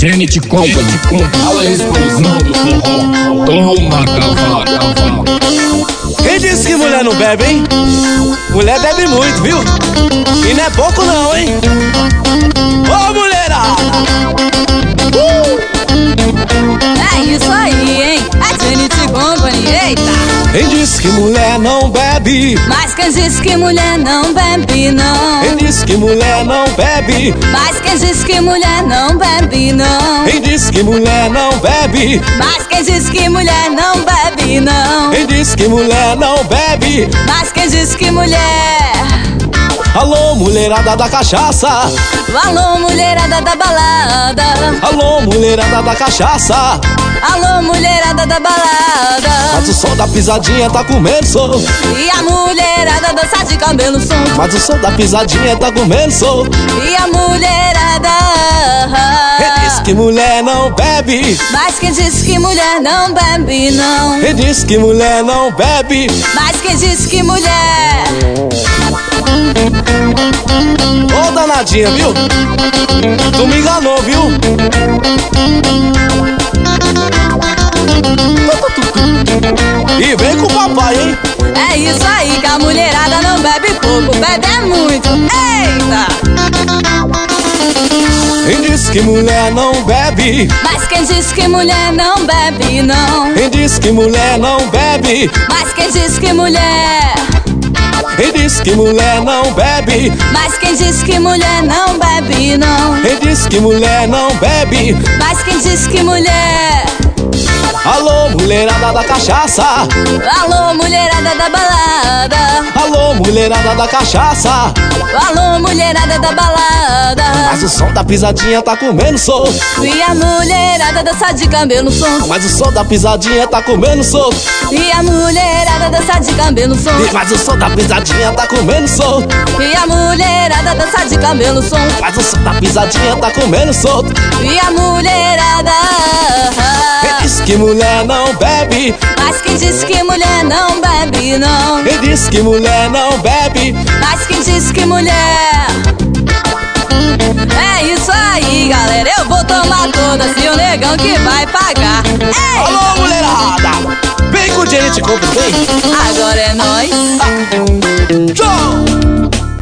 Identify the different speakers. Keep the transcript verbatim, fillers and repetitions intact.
Speaker 1: Zenith Company com a explosão do forró. Toma, cavalo, cavalo.
Speaker 2: Quem disse que mulher não bebe, hein? Mulher bebe muito, viu? E não é pouco não, hein? Ô, mulherada! Uh!
Speaker 3: É isso aí, hein? É Zenith Company, eita!
Speaker 2: Quem disse que mulher não bebe?
Speaker 3: Mas quem disse que mulher não bebe, não?
Speaker 2: Quem disse que mulher não bebe?
Speaker 3: Mas quem disse que mulher não bebe, não?
Speaker 2: Quem disse que mulher não bebe?
Speaker 3: Mas quem disse que mulher não bebe, não?
Speaker 2: Quem disse que mulher não bebe?
Speaker 3: Mas quem disse que mulher...
Speaker 2: Alô, mulherada da cachaça!
Speaker 3: Alô, mulherada da balada!
Speaker 2: Alô, mulherada da cachaça!
Speaker 3: Alô, mulherada da balada!
Speaker 2: Mas o som da pisadinha tá comendo som.
Speaker 3: E a mulherada dança de cabelo som.
Speaker 2: Mas o som da pisadinha tá comendo som.
Speaker 3: E a mulherada...
Speaker 2: Quem disse que mulher não bebe?
Speaker 3: Mas quem disse que mulher não bebe, não?
Speaker 2: Quem disse que mulher não bebe?
Speaker 3: Mas quem disse que mulher...
Speaker 2: Ô, danadinha, viu? Tu me enganou, viu? E vem com o papai, hein?
Speaker 3: É isso aí, que a mulherada não bebe pouco, bebe é muito. Eita!
Speaker 2: Quem disse que mulher não bebe?
Speaker 3: Mas quem disse que mulher não bebe, não?
Speaker 2: Quem disse que mulher não bebe?
Speaker 3: Mas quem disse que mulher...
Speaker 2: Quem disse que mulher não bebe?
Speaker 3: Mas quem disse que mulher não bebe, não?
Speaker 2: Quem disse que mulher não bebe?
Speaker 3: Mas quem disse que mulher...
Speaker 2: Alô, mulherada da cachaça!
Speaker 3: Alô, mulherada da balada!
Speaker 2: Alô, mulherada da cachaça!
Speaker 3: Alô, mulherada da balada!
Speaker 2: Mas o som da pisadinha tá comendo som.
Speaker 3: E a mulherada dança de cabelo som.
Speaker 2: Mas o som da pisadinha tá comendo som.
Speaker 3: E a mulherada dança de cabelo som.
Speaker 2: Mas o som da pisadinha tá comendo som.
Speaker 3: E a mulherada dança de cabelo som.
Speaker 2: Mas o som da pisadinha tá comendo som.
Speaker 3: E a mulherada...
Speaker 2: Quem disse que mulher não bebe?
Speaker 3: Mas quem disse que mulher não bebe, não?
Speaker 2: Quem disse que mulher não bebe?
Speaker 3: Mas quem disse que mulher... É isso aí, galera, eu vou tomar todas e o negão que vai pagar. Ei!
Speaker 2: Alô, mulherada! Vem com o Zenith Company, vem!
Speaker 3: Agora é nóis.
Speaker 2: Tchau!